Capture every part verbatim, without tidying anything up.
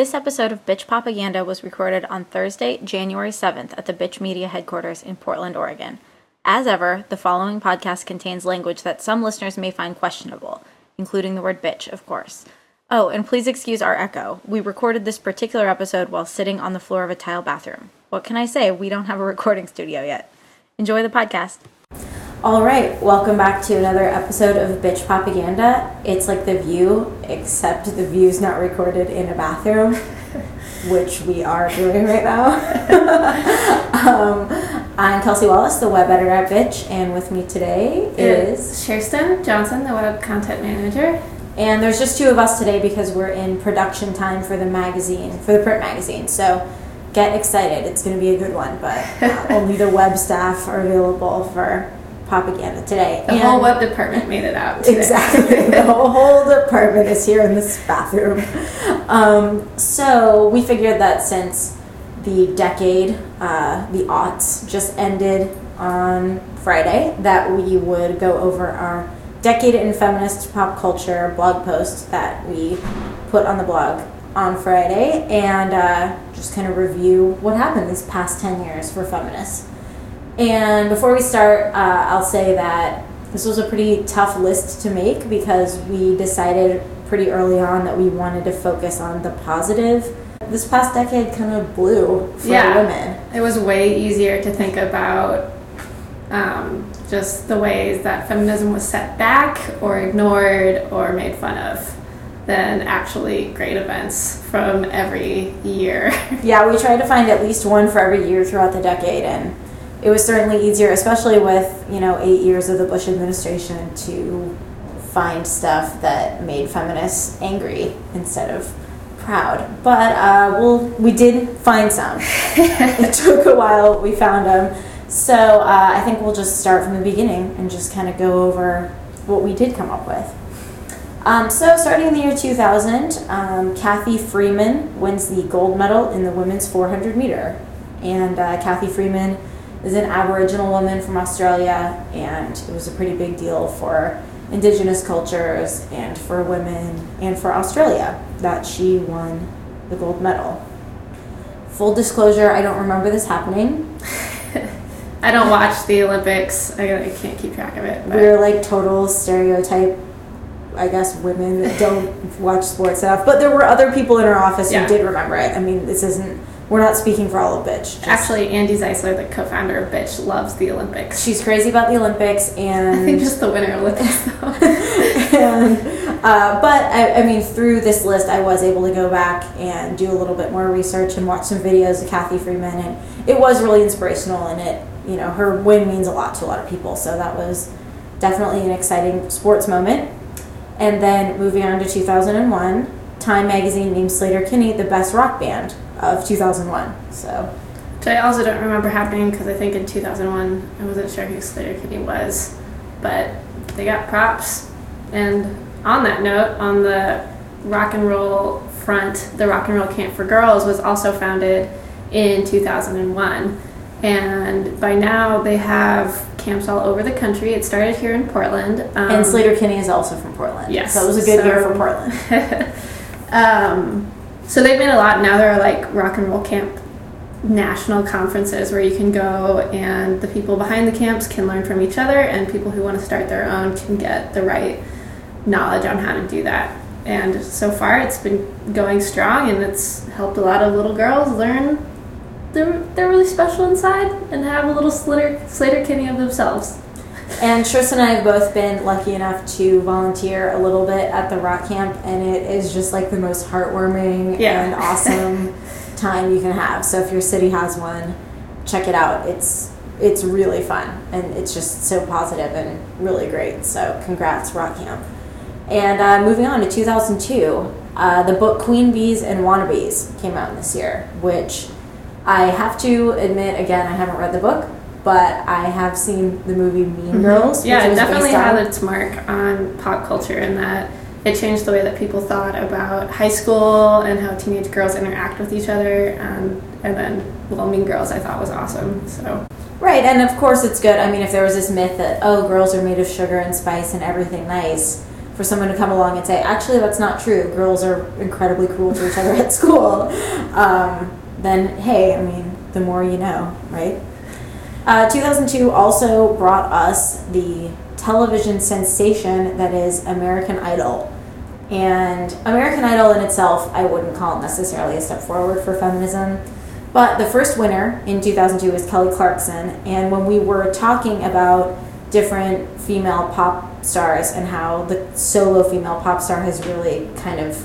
This episode of Bitch Propaganda was recorded on Thursday, January seventh at the Bitch Media headquarters in Portland, Oregon. As ever, the following podcast contains language that some listeners may find questionable, including the word bitch, of course. Oh, and please excuse our echo. We recorded this particular episode while sitting on the floor of a tile bathroom. What can I say? We don't have a recording studio yet. Enjoy the podcast. All right, welcome back to another episode of Bitch Propaganda. It's like The View, except The View's not recorded in a bathroom, which we are doing right now. um, I'm Kelsey Wallace, the web editor at Bitch, and with me today is... Sherston Johnson, the web content manager. And there's just two of us today because we're in production time for the magazine, for the print magazine, so get excited. It's going to be a good one, but uh, only the web staff are available for propaganda today. The and whole web department made it out today. Exactly. The whole, whole department is here in this bathroom. Um, so we figured that since the decade, uh, the aughts, just ended on Friday, that we would go over our Decade in Feminist Pop Culture blog post that we put on the blog on Friday and uh, just kind of review what happened these past ten years for feminists. And before we start, uh, I'll say that this was a pretty tough list to make because we decided pretty early on that we wanted to focus on the positive. This past decade kind of blew for yeah, women. It was way easier to think about um, just the ways that feminism was set back or ignored or made fun of than actually great events from every year. Yeah, we tried to find at least one for every year throughout the decade, and it was certainly easier, especially with, you know, eight years of the Bush administration, to find stuff that made feminists angry instead of proud. But uh, we'll, we did find some. It took a while. We found them. So uh, I think we'll just start from the beginning and just kind of go over what we did come up with. Um, so starting in the year two thousand, um, Cathy Freeman wins the gold medal in the women's four hundred meter. And uh, Cathy Freeman is an Aboriginal woman from Australia, and it was a pretty big deal for Indigenous cultures and for women and for Australia that she won the gold medal. Full disclosure, I don't remember this happening. I don't watch the Olympics. I, I can't keep track of it. But. We're like total stereotype, I guess, women that don't watch sports enough. But there were other people in our office yeah. who did remember it. I mean, this isn't... We're not speaking for all of Bitch. Just, Actually, Andy Zeisler, the co-founder of Bitch, loves the Olympics. She's crazy about the Olympics, and... I think just the Winter Olympics, though. and, uh, but, I, I mean, through this list, I was able to go back and do a little bit more research and watch some videos of Cathy Freeman, and it was really inspirational, and it, you know, her win means a lot to a lot of people, so that was definitely an exciting sports moment. And then, moving on to two thousand one, Time magazine named Sleater-Kinney the best rock band of two thousand one. So, which I also don't remember happening because I think in two thousand one I wasn't sure who Sleater-Kinney was, but they got props. And on that note, on the rock and roll front, the Rock and Roll Camp for Girls was also founded in two thousand one, and by now they have camps all over the country. It started here in Portland, um, and Sleater-Kinney is also from Portland. Yes, so it was a good so, year for Portland. um, So they've made a lot. Now there are like Rock and Roll Camp national conferences where you can go and the people behind the camps can learn from each other, and people who want to start their own can get the right knowledge on how to do that. And so far it's been going strong, and it's helped a lot of little girls learn they're, they're really special inside and have a little Slater, Sleater-Kinney of themselves. And Tristan and I have both been lucky enough to volunteer a little bit at the rock camp, and it is just like the most heartwarming yeah. and awesome time you can have. So if your city has one, check it out. It's it's really fun, and it's just so positive and really great. So congrats, rock camp. And uh, moving on to two thousand two, uh, the book Queen Bees and Wannabes came out this year, which I have to admit, again, I haven't read the book, but I have seen the movie Mean Girls. Mm-hmm. Yeah, it definitely had on... its mark on pop culture in that it changed the way that people thought about high school and how teenage girls interact with each other. And, and then, well, Mean Girls I thought was awesome. So Right, and of course it's good. I mean, if there was this myth that, oh, girls are made of sugar and spice and everything nice, for someone to come along and say, actually, that's not true. Girls are incredibly cruel to each other at school. Um, then, hey, I mean, the more you know, right? Uh, two thousand two also brought us the television sensation that is American Idol. And American Idol in itself, I wouldn't call necessarily a step forward for feminism. But the first winner in two thousand two was Kelly Clarkson. And when we were talking about different female pop stars and how the solo female pop star has really kind of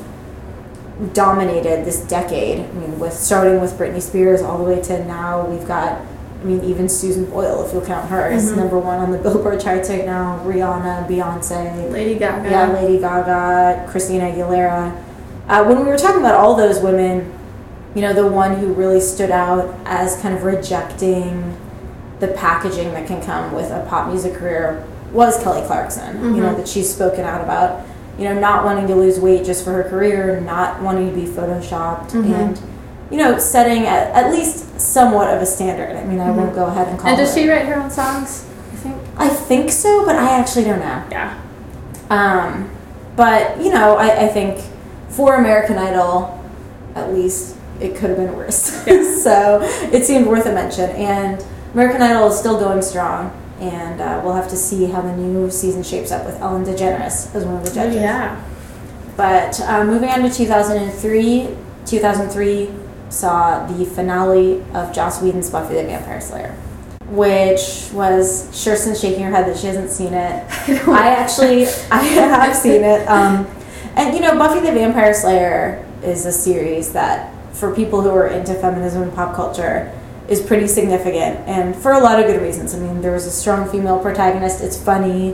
dominated this decade, I mean, with starting with Britney Spears all the way to now, we've got, I mean, even Susan Boyle, if you'll count her, is mm-hmm. number one on the Billboard charts right now. Rihanna, Beyonce, Lady Gaga. Yeah, Lady Gaga, Christina Aguilera. Uh, when we were talking about all those women, you know, the one who really stood out as kind of rejecting the packaging that can come with a pop music career was Kelly Clarkson. Mm-hmm. You know, that she's spoken out about, you know, not wanting to lose weight just for her career, not wanting to be photoshopped, mm-hmm. and, you know, setting at, at least somewhat of a standard. I mean, I mm-hmm. won't go ahead and call And does her. she write her own songs, I think? I think so, but I actually don't know. Yeah. Um, but, you know, I, I think for American Idol, at least, it could have been worse. Yeah. So it seemed worth a mention. And American Idol is still going strong. And uh, we'll have to see how the new season shapes up with Ellen DeGeneres as one of the judges. Oh, yeah. But uh, moving on to two thousand three, two thousand three saw the finale of Joss Whedon's Buffy the Vampire Slayer, which was Kirsten shaking her head that she hasn't seen it. I actually, I have seen it. Um, and, you know, Buffy the Vampire Slayer is a series that, for people who are into feminism and pop culture, is pretty significant, and for a lot of good reasons. I mean, there was a strong female protagonist, it's funny,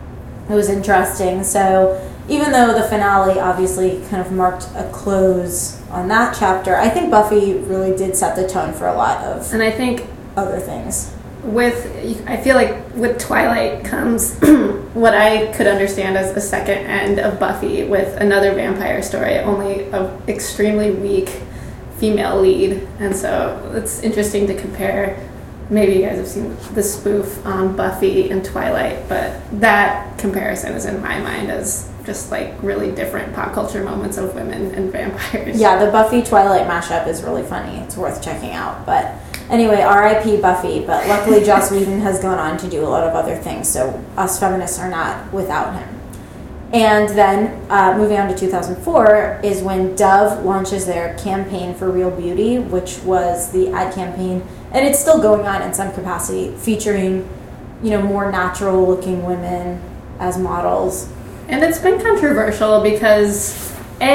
it was interesting, so even though the finale obviously kind of marked a close on that chapter, I think Buffy really did set the tone for a lot of and I think other things. With, I feel like with Twilight comes what I could understand as a second end of Buffy with another vampire story, only an extremely weak female lead, and so it's interesting to compare. Maybe you guys have seen the spoof on Buffy and Twilight, but that comparison is in my mind as just like really different pop culture moments of women and vampires. Yeah, the Buffy Twilight mashup is really funny. It's worth checking out. But anyway, R I P Buffy, but luckily Joss Whedon has gone on to do a lot of other things, so us feminists are not without him. And then, uh, moving on to two thousand four, is when Dove launches their campaign for Real Beauty, which was the ad campaign, and it's still going on in some capacity, featuring, you know, more natural-looking women as models. And it's been controversial because,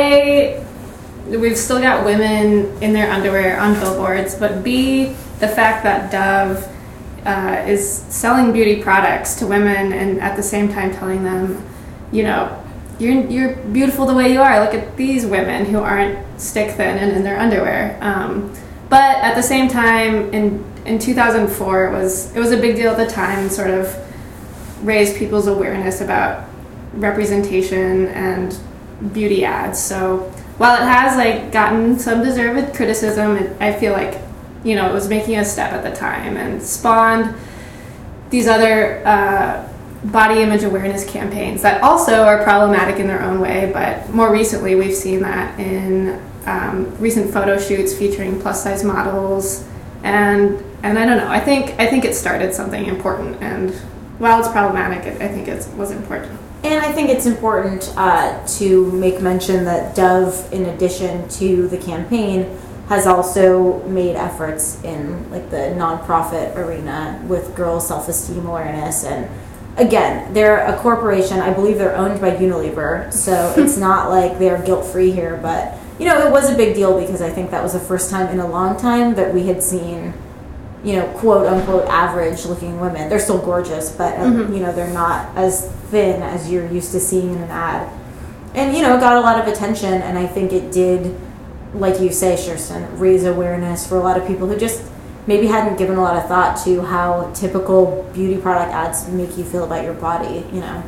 A, we've still got women in their underwear on billboards, but B, the fact that Dove uh, is selling beauty products to women and at the same time telling them, you know, you're you're beautiful the way you are. Look at these women who aren't stick thin and in their underwear. Um, but at the same time, in in two thousand four, it was it was a big deal at the time, and sort of raised people's awareness about representation and beauty ads. So while it has like gotten some deserved criticism, it, I feel like, you know, it was making a step at the time and spawned these other Uh, body image awareness campaigns that also are problematic in their own way, but more recently we've seen that in um, recent photo shoots featuring plus size models, and and I don't know, I think I think it started something important, and while it's problematic, it, I think it was important. And I think it's important uh, to make mention that Dove, in addition to the campaign, has also made efforts in like the nonprofit arena with girl self-esteem awareness. And again, they're a corporation. I believe they're owned by Unilever, so it's not like they're guilt-free here. But, you know, it was a big deal because I think that was the first time in a long time that we had seen, you know, quote-unquote average-looking women. They're still gorgeous, but, uh, mm-hmm. you know, they're not as thin as you're used to seeing in an ad. And, you know, it got a lot of attention, and I think it did, like you say, Kirsten, raise awareness for a lot of people who just maybe hadn't given a lot of thought to how typical beauty product ads make you feel about your body, you know.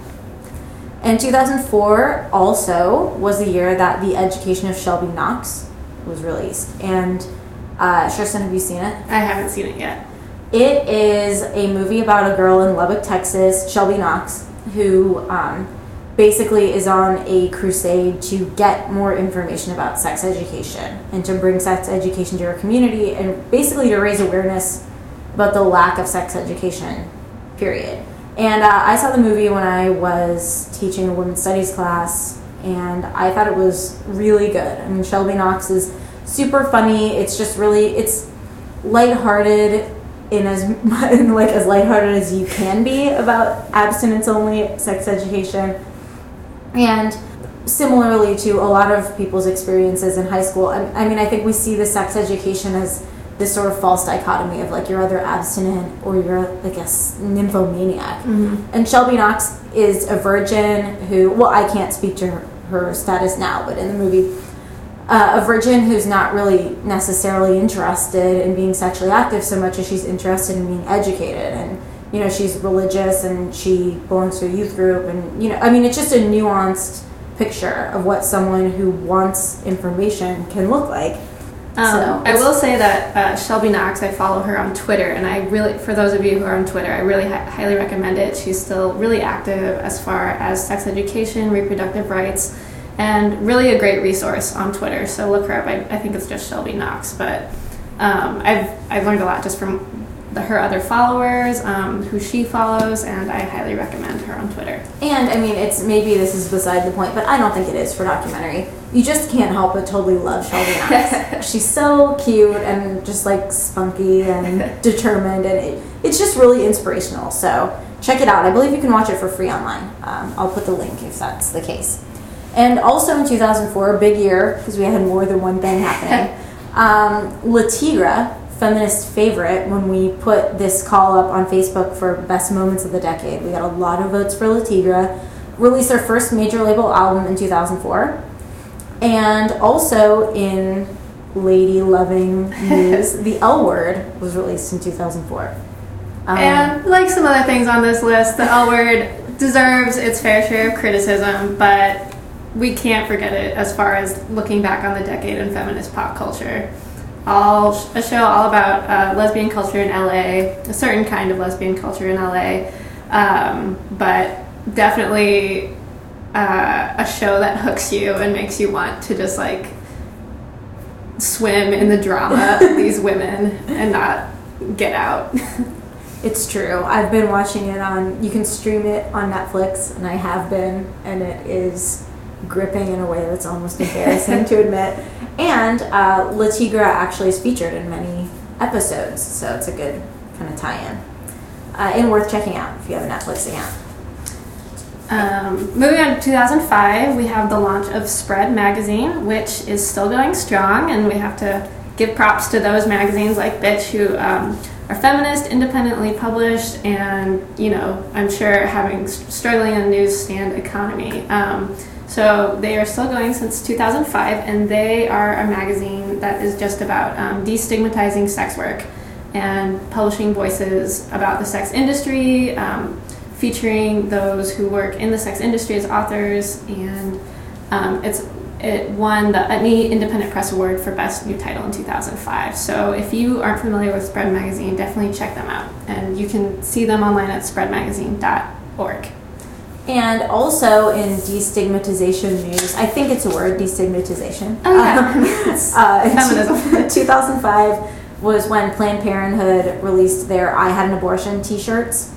And two thousand four also was the year that The Education of Shelby Knox was released. And uh, Kirsten, have you seen it? I haven't seen it yet. It is a movie about a girl in Lubbock, Texas, Shelby Knox, who um, basically is on a crusade to get more information about sex education and to bring sex education to our community and basically to raise awareness about the lack of sex education, period. And uh, I saw the movie when I was teaching a women's studies class, and I thought it was really good. I mean, Shelby Knox is super funny. It's just really, it's lighthearted in as in like as lighthearted as you can be about abstinence-only sex education. And similarly to a lot of people's experiences in high school, I, I mean, I think we see the sex education as this sort of false dichotomy of like you're either abstinent or you're like a nymphomaniac. Mm-hmm. And Shelby Knox is a virgin who, well, I can't speak to her, her status now, but in the movie, uh, a virgin who's not really necessarily interested in being sexually active so much as she's interested in being educated. And you know, she's religious and she belongs to a youth group, and you know, I mean, it's just a nuanced picture of what someone who wants information can look like. Um, so I will say that uh, Shelby Knox, I follow her on Twitter, and I really, for those of you who are on Twitter, I really hi- highly recommend it. She's still really active as far as sex education, reproductive rights, and really a great resource on Twitter. So look her up. I, I think it's just Shelby Knox, but um, I've I've learned a lot just from the, her other followers, um, who she follows, and I highly recommend her on Twitter. And I mean, it's maybe this is beside the point, but I don't think it is for documentary. You just can't help but totally love Shelby Knox. She's so cute and just like spunky and determined, and it, it's just really inspirational. So check it out. I believe you can watch it for free online. Um, I'll put the link if that's the case. And also in two thousand four, big year because we had more than one thing happening. um, La Tigra, feminist favorite, when we put this call up on Facebook for best moments of the decade. We got a lot of votes for La Tigra. Released their first major label album in two thousand four. And also in lady-loving news, The L Word was released in two thousand four. Um, and like some other things on this list, The L Word deserves its fair share of criticism, but we can't forget it as far as looking back on the decade in feminist pop culture. All a show all about uh, lesbian culture in L A, a certain kind of lesbian culture in L A, um, but definitely uh, a show that hooks you and makes you want to just like swim in the drama of these women and not get out. It's true. I've been watching it on, you can stream it on Netflix, and I have been, and it is gripping in a way that's almost embarrassing to admit. And uh, La Tigra actually is featured in many episodes, so it's a good kind of tie-in. Uh, and worth checking out if you have a Netflix account. Um, moving on to two thousand five, we have the launch of Spread Magazine, which is still going strong, and we have to give props to those magazines like Bitch, who um, are feminist, independently published, and, you know, I'm sure having struggling in the newsstand economy. Um, So they are still going since two thousand five, and they are a magazine that is just about um, destigmatizing sex work and publishing voices about the sex industry, um, featuring those who work in the sex industry as authors, and um, it's it won the Utne Independent Press Award for Best New Title in two thousand five. So if you aren't familiar with Spread Magazine, definitely check them out, and you can see them online at spread magazine dot org. And also in destigmatization news, I think it's a word, destigmatization. Oh, yeah. uh, Feminism. two thousand five was when Planned Parenthood released their I Had an Abortion t-shirts.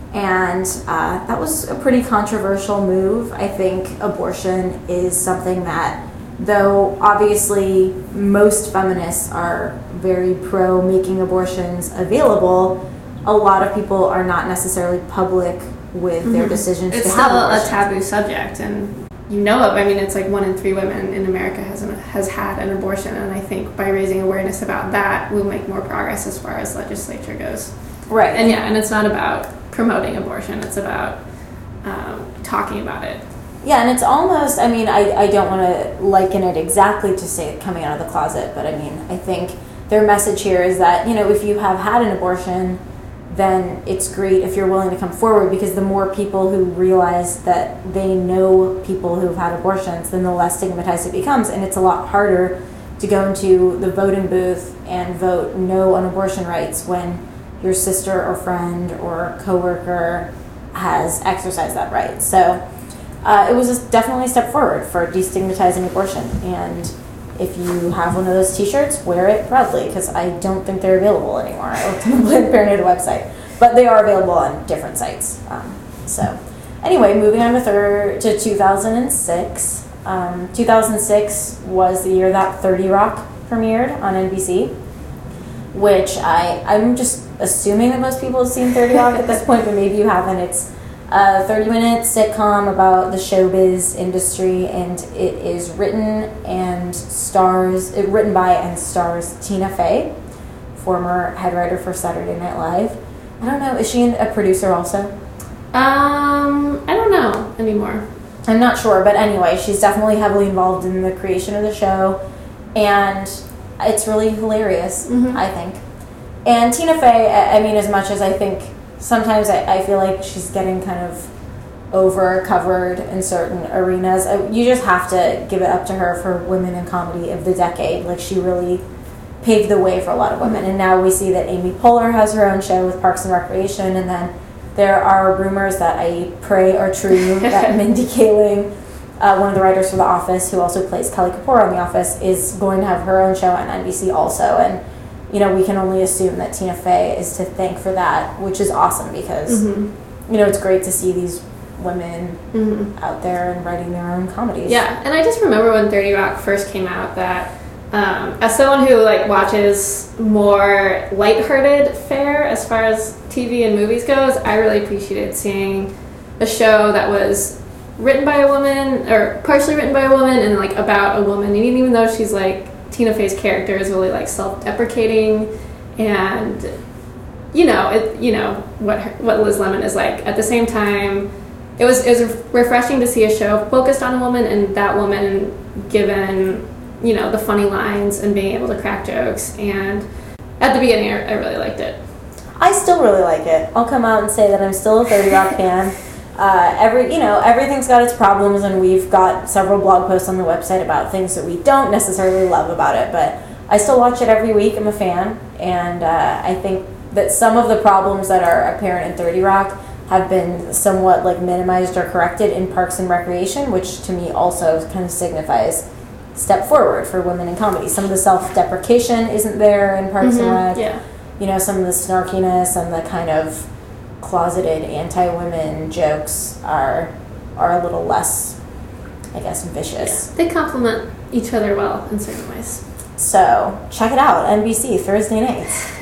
And uh, that was a pretty controversial move. I think abortion is something that, though obviously most feminists are very pro making abortions available, a lot of people are not necessarily public with their Mm-hmm. decisions It's to still have a abortions. taboo subject, and you know it. I mean, it's like one in three women in America has an, has had an abortion, and I think by raising awareness about that, we'll make more progress as far as legislature goes. Right. And yeah, and it's not about promoting abortion; it's about um, talking about it. Yeah, and it's almost, I mean, I, I don't want to liken it exactly to say coming out of the closet, but I mean, I think their message here is that, you know, if you have had an abortion, then it's great if you're willing to come forward, because the more people who realize that they know people who've had abortions, then the less stigmatized it becomes. And it's a lot harder to go into the voting booth and vote no on abortion rights when your sister or friend or coworker has exercised that right. So uh, it was a, definitely a step forward for destigmatizing abortion. And if you have one of those T-shirts, wear it proudly, because I don't think they're available anymore. I looked on the Planned Parenthood website, but they are available on different sites. Um, so, anyway, moving on to, thir- to two thousand six. Um, two thousand six was the year that thirty Rock premiered on N B C, which I I'm just assuming that most people have seen thirty Rock at this point, but maybe you haven't. It's a thirty-minute sitcom about the showbiz industry, and it is written and stars it written by and stars Tina Fey, former head writer for Saturday Night Live. I don't know, is she a producer also? Um, I don't know anymore. I'm not sure, but anyway, she's definitely heavily involved in the creation of the show, and it's really hilarious, mm-hmm. I think. And Tina Fey, I mean, as much as I think sometimes I, I feel like she's getting kind of over-covered in certain arenas, you just have to give it up to her for Women in Comedy of the Decade. Like, she really paved the way for a lot of women. And now we see that Amy Poehler has her own show with Parks and Recreation, and then there are rumors that I pray are true that Mindy Kaling, uh, one of the writers for The Office, who also plays Kelly Kapoor on The Office, is going to have her own show on N B C also. And you know, we can only assume that Tina Fey is to thank for that, which is awesome because, mm-hmm. you know, it's great to see these women mm-hmm. out there and writing their own comedies. Yeah, and I just remember when thirty Rock first came out that, um, as someone who, like, watches more lighthearted fare as far as T V and movies goes, I really appreciated seeing a show that was written by a woman, or partially written by a woman, and, like, about a woman. And even though she's, like, Tina Fey's character is really like self-deprecating, and you know, it, you know what her, what Liz Lemon is like. At the same time, it was it was refreshing to see a show focused on a woman, and that woman given you know the funny lines and being able to crack jokes. And at the beginning, I, I really liked it. I still really like it. I'll come out and say that I'm still a thirty Rock fan. Uh, every you know everything's got its problems, and we've got several blog posts on the website about things that we don't necessarily love about it, but I still watch it every week. I'm a fan, and uh, I think that some of the problems that are apparent in thirty Rock have been somewhat like minimized or corrected in Parks and Recreation, which to me also kind of signifies step forward for women in comedy. Some of the self-deprecation isn't there in Parks mm-hmm. and Rec. Yeah. You know, some of the snarkiness and the kind of closeted anti-women jokes are are a little less, I guess, vicious. Yeah, they complement each other well in certain ways. So check it out, N B C Thursday nights.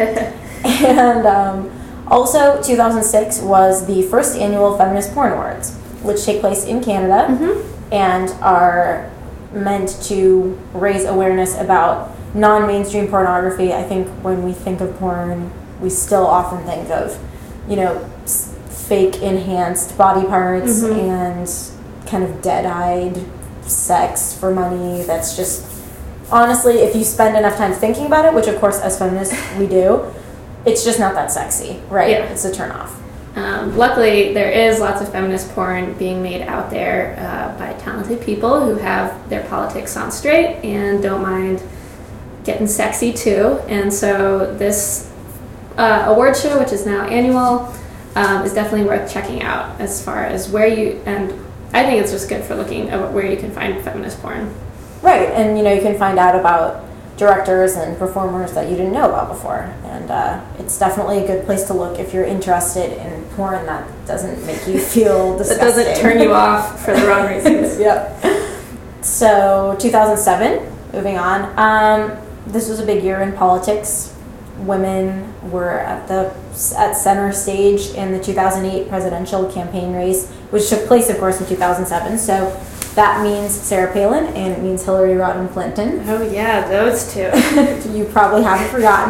And um, also, two thousand six was the first annual Feminist Porn Awards, which take place in Canada mm-hmm. and are meant to raise awareness about non-mainstream pornography. I think when we think of porn, we still often think of you know, fake enhanced body parts mm-hmm. and kind of dead-eyed sex for money. That's just, honestly, if you spend enough time thinking about it, which of course as feminists we do, it's just not that sexy, right? Yeah. It's a turnoff. Um, luckily, there is lots of feminist porn being made out there uh, by talented people who have their politics on straight and don't mind getting sexy too. And so this Uh, award show, which is now annual, um, is definitely worth checking out as far as where you, and I think it's just good for looking at where you can find feminist porn. Right, and you know, you can find out about directors and performers that you didn't know about before, and uh, it's definitely a good place to look if you're interested in porn that doesn't make you feel disgusting. That doesn't turn you off for the wrong reasons. Yep. So, two thousand seven, moving on, um, this was a big year in politics. Women were at the at center stage in the two thousand eight presidential campaign race, which took place, of course, in two thousand seven. So that means Sarah Palin and it means Hillary Rodham Clinton. Oh yeah, those two. You probably haven't forgotten.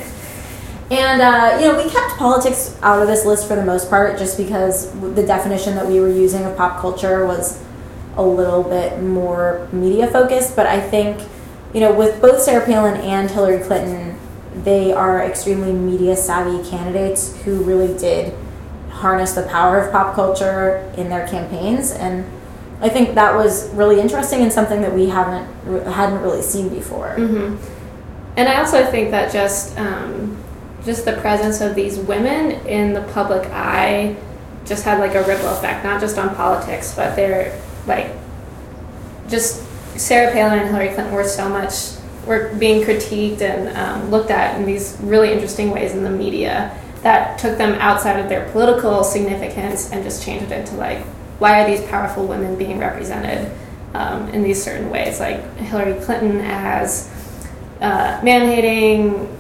And uh, you know, we kept politics out of this list for the most part, just because the definition that we were using of pop culture was a little bit more media focused. But I think, you know, with both Sarah Palin and Hillary Clinton, they are extremely media-savvy candidates who really did harness the power of pop culture in their campaigns, and I think that was really interesting and something that we haven't hadn't really seen before. Mm-hmm. And I also think that just um, just the presence of these women in the public eye just had like a ripple effect, not just on politics, but they're like just Sarah Palin and Hillary Clinton were so much were being critiqued and um, looked at in these really interesting ways in the media that took them outside of their political significance and just changed it into like, why are these powerful women being represented um, in these certain ways? Like Hillary Clinton as uh, man-hating,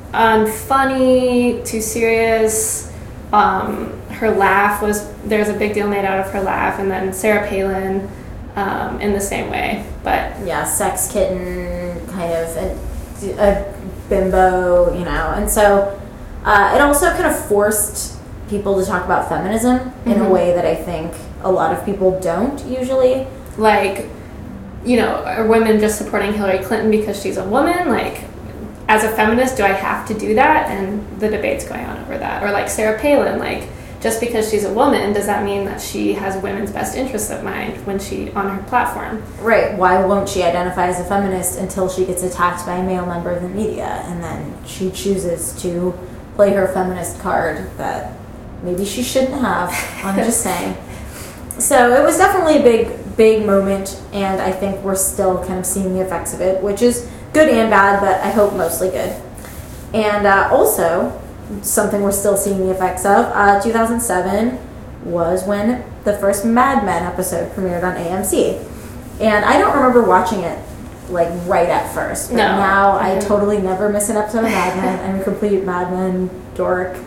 unfunny, too serious. Um, her laugh was, there's a big deal made out of her laugh, and then Sarah Palin um, in the same way. But yeah, sex kitten, kind of a, a bimbo, you know, and so uh, it also kind of forced people to talk about feminism mm-hmm. in a way that I think a lot of people don't usually. Like, you know, are women just supporting Hillary Clinton because she's a woman? Like, as a feminist, do I have to do that? And the debate's going on over that. Or like Sarah Palin, like, just because she's a woman, does that mean that she has women's best interests at mind when she, on her platform? Right. Why won't she identify as a feminist until she gets attacked by a male member of the media? And then she chooses to play her feminist card that maybe she shouldn't have. I'm just saying. So it was definitely a big, big moment, and I think we're still kind of seeing the effects of it, which is good and bad, but I hope mostly good. And uh, also, something we're still seeing the effects of, uh, two thousand seven was when the first Mad Men episode premiered on A M C. And I don't remember watching it, like, right at first, but no. now I totally never miss an episode of Mad Men. I'm a complete Mad Men dork.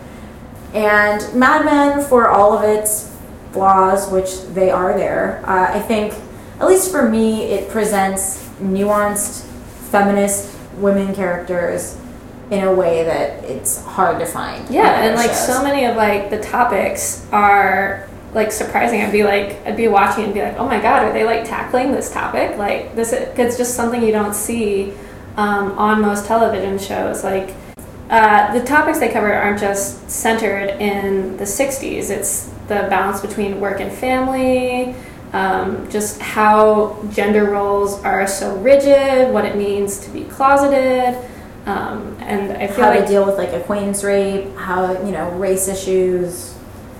And Mad Men, for all of its flaws, which they are there, uh, I think, at least for me, it presents nuanced feminist women characters in a way that it's hard to find. Yeah, and like shows. So many of like the topics are like surprising. I'd be like, I'd be watching and be like, oh my god, are they like tackling this topic? Like this, it's just something you don't see um, on most television shows. Like uh, the topics they cover aren't just centered in the sixties. It's the balance between work and family. Um, just how gender roles are so rigid, what it means to be closeted, um, and I feel how like to deal with like acquaintance rape, how, you know, race issues.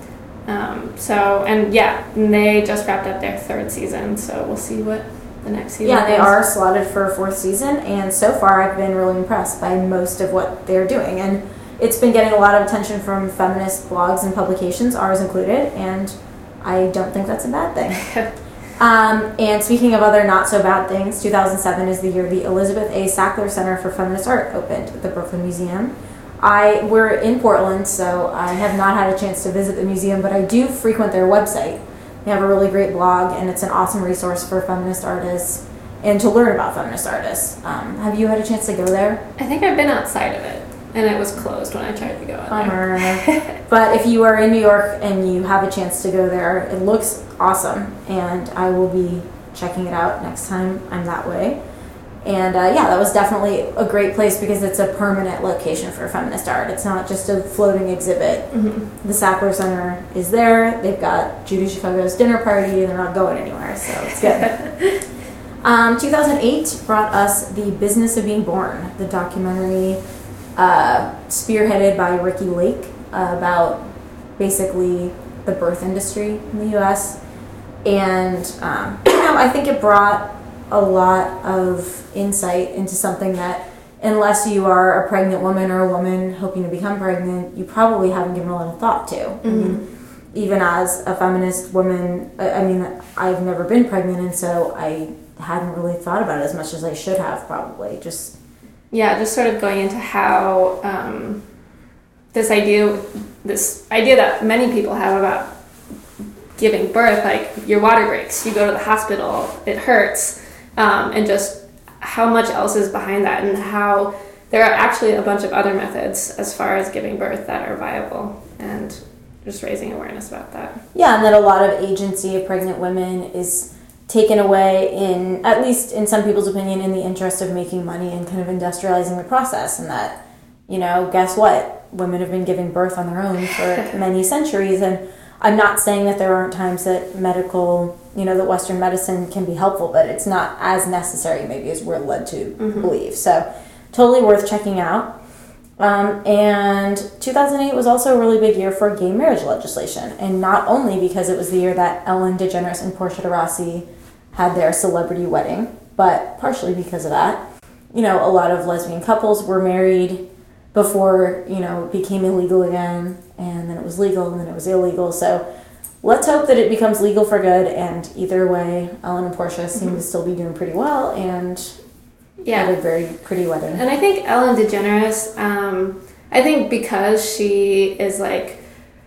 Um, so and yeah, and they just wrapped up their third season, so we'll see what the next season. Yeah, they is. are slotted for a fourth season, and so far I've been really impressed by most of what they're doing, and it's been getting a lot of attention from feminist blogs and publications, ours included, and I don't think that's a bad thing. um, and speaking of other not so bad things, two thousand seven is the year the Elizabeth A. Sackler Center for Feminist Art opened at the Brooklyn Museum. I we're in Portland, so I have not had a chance to visit the museum, but I do frequent their website. They have a really great blog, and it's an awesome resource for feminist artists and to learn about feminist artists. Um, have you had a chance to go there? I think I've been outside of it. And it was closed when I tried to go in Bummer. there. But if you are in New York and you have a chance to go there, it looks awesome, and I will be checking it out next time I'm that way. And uh, yeah, that was definitely a great place because it's a permanent location for feminist art. It's not just a floating exhibit. Mm-hmm. The Sackler Center is there. They've got Judy Chicago's dinner party. They're not going anywhere, so it's good. um, two thousand eight brought us The Business of Being Born, the documentary Uh, spearheaded by Ricky Lake uh, about basically the birth industry in the U S And um, you know, I think it brought a lot of insight into something that, unless you are a pregnant woman or a woman hoping to become pregnant, you probably haven't given a lot of thought to. Mm-hmm. I mean, even as a feminist woman, I, I mean, I've never been pregnant, and so I hadn't really thought about it as much as I should have, probably. Just Yeah, just sort of going into how um, this idea, this idea that many people have about giving birth, like your water breaks, you go to the hospital, it hurts, um, and just how much else is behind that, and how there are actually a bunch of other methods as far as giving birth that are viable, and just raising awareness about that. Yeah, and that a lot of agency of pregnant women is taken away in, at least in some people's opinion, in the interest of making money and kind of industrializing the process. And that, you know, guess what? Women have been giving birth on their own for many centuries. And I'm not saying that there aren't times that medical, you know, that Western medicine can be helpful, but it's not as necessary maybe as we're led to mm-hmm. believe. So totally worth checking out. Um, and two thousand eight was also a really big year for gay marriage legislation. And not only because it was the year that Ellen DeGeneres and Portia de Rossi had their celebrity wedding, but partially because of that. You know, a lot of lesbian couples were married before, you know, it became illegal again, and then it was legal, and then it was illegal. So let's hope that it becomes legal for good, and either way, Ellen and Portia seem mm-hmm. to still be doing pretty well, and yeah. had a very pretty wedding. And I think Ellen DeGeneres, um, I think because she is like,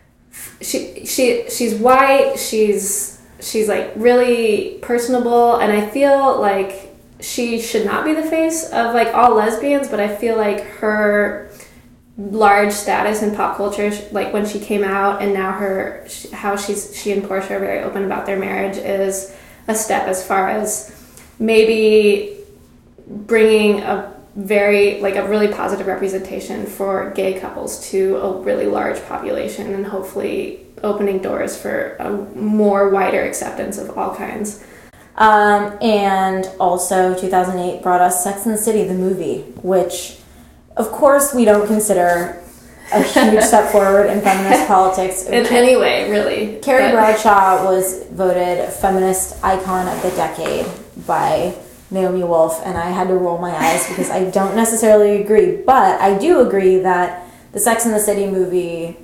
she she she's white, she's she's like really personable, and I feel like she should not be the face of like all lesbians, but I feel like her large status in pop culture, like when she came out, and now her how she's she and Portia are very open about their marriage, is a step as far as maybe bringing a very like a really positive representation for gay couples to a really large population, and hopefully opening doors for a more wider acceptance of all kinds. Um, and also two thousand eight brought us Sex and the City, the movie, which of course we don't consider a huge step forward in feminist politics. In Car- any way, really. Carrie but. Bradshaw was voted Feminist Icon of the Decade by Naomi Wolf, and I had to roll my eyes because I don't necessarily agree. But I do agree that the Sex and the City movie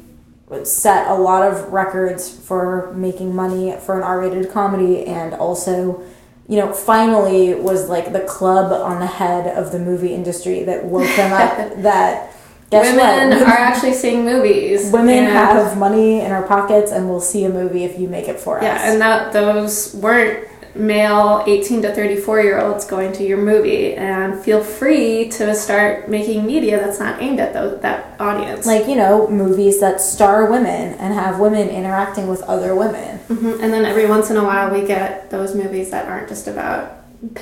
set a lot of records for making money for an R-rated comedy, and also, you know, finally was like the club on the head of the movie industry that woke them up that guess women what? are actually seeing movies. Women have money in our pockets and will see a movie if you make it for yeah, us. Yeah, and that those weren't male eighteen to thirty-four year olds going to your movie, and feel free to start making media that's not aimed at those, that audience. Like, you know, movies that star women and have women interacting with other women. Mm-hmm. And then every once in a while we get those movies that aren't just about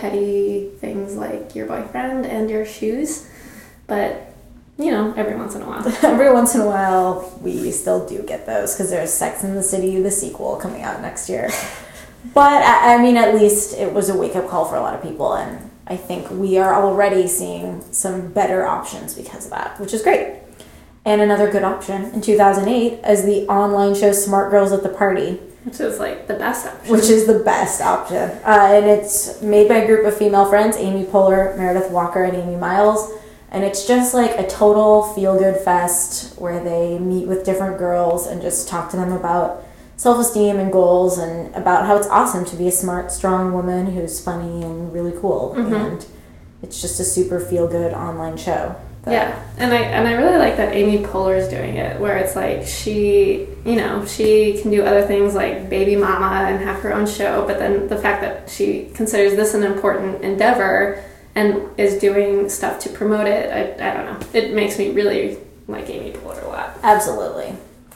petty things like your boyfriend and your shoes, but you know, every once in a while. Every once in a while we still do get those, because there's Sex and the City, the sequel, coming out next year. But, I mean, at least it was a wake-up call for a lot of people, and I think we are already seeing some better options because of that, which is great. And another good option in two thousand eight is the online show Smart Girls at the Party. Which is, like, the best option. Which is the best option. Uh, and it's made by a group of female friends, Amy Poehler, Meredith Walker, and Amy Miles. And it's just, like, a total feel-good fest where they meet with different girls and just talk to them about self-esteem and goals, and about how it's awesome to be a smart, strong woman who's funny and really cool. Mm-hmm. And it's just a super feel-good online show. Yeah, and I and I really like that Amy Poehler is doing it, where it's like she, you know, she can do other things like baby mama and have her own show, but then the fact that she considers this an important endeavor and is doing stuff to promote it, I, I don't know. It makes me really like Amy Poehler a lot. Absolutely.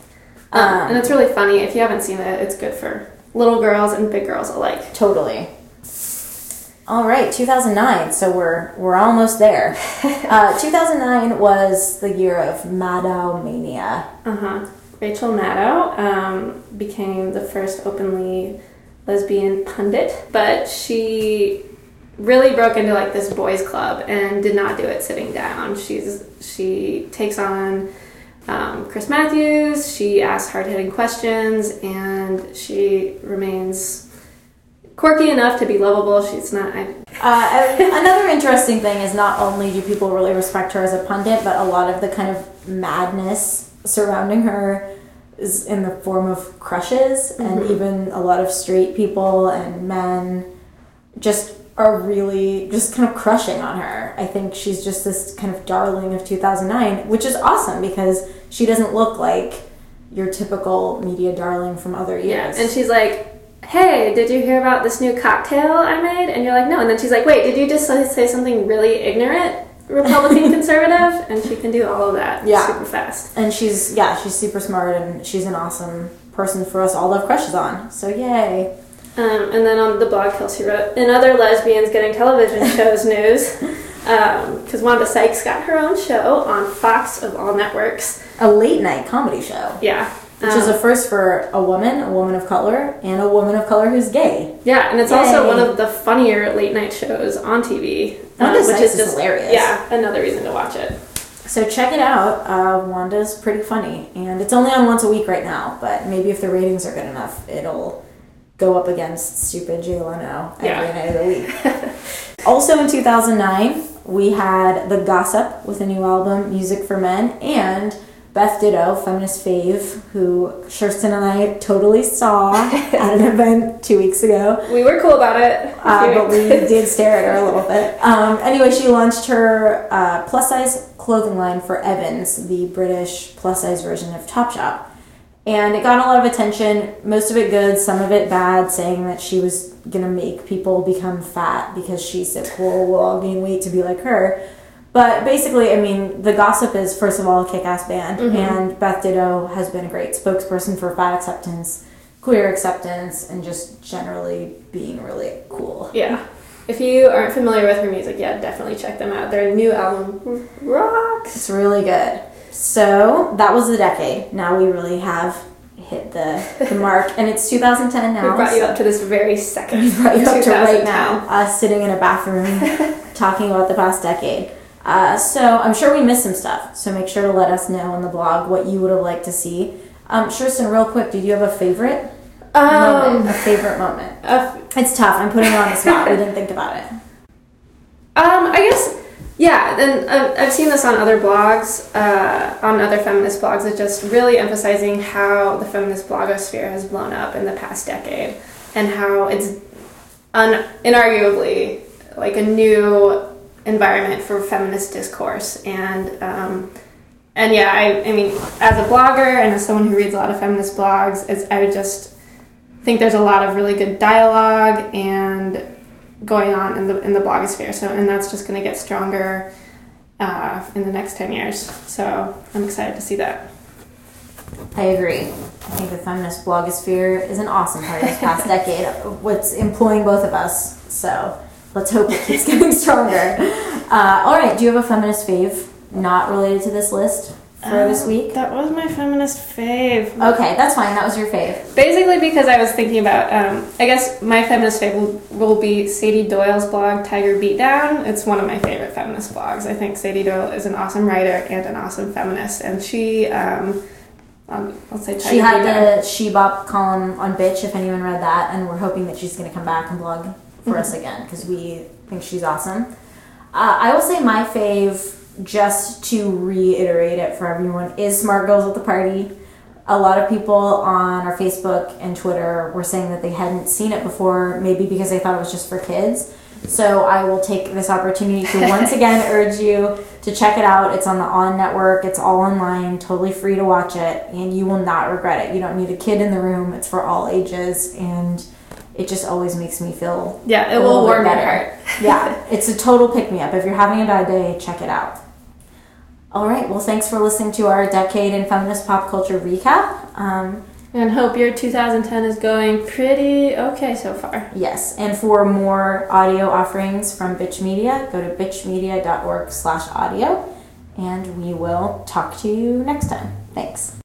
Um, um, and it's really funny. If you haven't seen it, it's good for little girls and big girls alike. Totally. All right, two thousand nine. So we're we're almost there. uh, two thousand nine was the year of Maddow mania. Uh huh. Rachel Maddow um, became the first openly lesbian pundit, but she really broke into like this boys' club and did not do it sitting down. She's she takes on Um, Chris Matthews. She asks hard-hitting questions, and she remains quirky enough to be lovable. She's not... I... Uh, another interesting thing is not only do people really respect her as a pundit, but a lot of the kind of madness surrounding her is in the form of crushes, mm-hmm. and even a lot of straight people and men just are really just kind of crushing on her. I think she's just this kind of darling of two thousand nine, which is awesome because she doesn't look like your typical media darling from other years. Yeah, and she's like, hey, did you hear about this new cocktail I made? And you're like, no. And then she's like, wait, did you just say something really ignorant, Republican conservative? And she can do all of that yeah. super fast. And she's, yeah, she's super smart, and she's an awesome person for us all to have crushes on. So yay. Um, and then on the blog, Kelsey wrote, in other lesbians getting television shows news, because um, Wanda Sykes got her own show on Fox of all networks. A late night comedy show. Yeah. Which um, is a first for a woman, a woman of color, and a woman of color who's gay. Yeah, and it's Yay. also one of the funnier late night shows on T V. Wanda um, Sykes which is is just hilarious. Yeah, another reason to watch it. So check it out. Uh, Wanda's pretty funny, and it's only on once a week right now. But maybe if the ratings are good enough, it'll go up against stupid Jay Leno every Yeah. night of the week. Also in two thousand nine, we had The Gossip with a new album, Music for Men, and Beth Ditto, feminist fave, who Kirsten and I totally saw at an event two weeks ago. We were cool about it. Uh, but we did stare at her a little bit. Um, anyway, she launched her uh, plus-size clothing line for Evans, the British plus-size version of Topshop. And it got a lot of attention, most of it good, some of it bad, saying that she was going to make people become fat because she said, cool, we'll all gain weight to be like her. But basically, I mean, The Gossip is, first of all, a kick-ass band, mm-hmm. and Beth Ditto has been a great spokesperson for fat acceptance, queer acceptance, and just generally being really cool. Yeah. If you aren't familiar with her music yet, definitely check them out. Their new album rocks. It's really good. So, that was the decade. Now we really have hit the, the mark, and it's two thousand ten now. We brought you up to this very second. We brought you up to right now, us sitting in a bathroom talking about the past decade. Uh, so I'm sure we missed some stuff, so make sure to let us know on the blog what you would have liked to see. Um, Kirsten, real quick, did you have a favorite um, moment? A favorite moment? Uh, it's tough. I'm putting you on the spot. We didn't think about it. Um, I guess, yeah, and I've, I've seen this on other blogs, uh, on other feminist blogs, it's just really emphasizing how the feminist blogosphere has blown up in the past decade, and how it's un- inarguably like a new environment for feminist discourse. And um, and yeah, I, I mean, as a blogger and as someone who reads a lot of feminist blogs, it's, I would just think there's a lot of really good dialogue and going on in the in the blogosphere. So, and that's just going to get stronger uh, in the next ten years. So I'm excited to see that. I agree. I think the feminist blogosphere is an awesome part of this past decade. What's employing both of us. So let's hope it keeps getting stronger. Uh, all right. Do you have a feminist fave not related to this list for um, this week? That was my feminist fave. Okay, that's fine. That was your fave. Basically because I was thinking about, um, I guess my feminist fave will, will be Sadie Doyle's blog, Tiger Beatdown. It's one of my favorite feminist blogs. I think Sadie Doyle is an awesome writer and an awesome feminist. And she, um, um, let's say Tiger She had Beatdown. the She Bop column on Bitch, if anyone read that, and we're hoping that she's going to come back and blog for mm-hmm. us again, because we think she's awesome. Uh, I will say my fave, just to reiterate it for everyone, is Smart Girls at the Party. A lot of people on our Facebook and Twitter were saying that they hadn't seen it before, maybe because they thought it was just for kids. So I will take this opportunity to once again urge you to check it out. It's on the On Network. It's all online, totally free to watch it, and you will not regret it. You don't need a kid in the room. It's for all ages, and it just always makes me feel yeah, it will warm your heart. Yeah, it's a total pick-me-up. If you're having a bad day, check it out. All right, well, thanks for listening to our Decade in Feminist Pop Culture recap. Um, and hope your two thousand ten is going pretty okay so far. Yes, and for more audio offerings from Bitch Media, go to bitchmedia dot org slash audio, and we will talk to you next time. Thanks.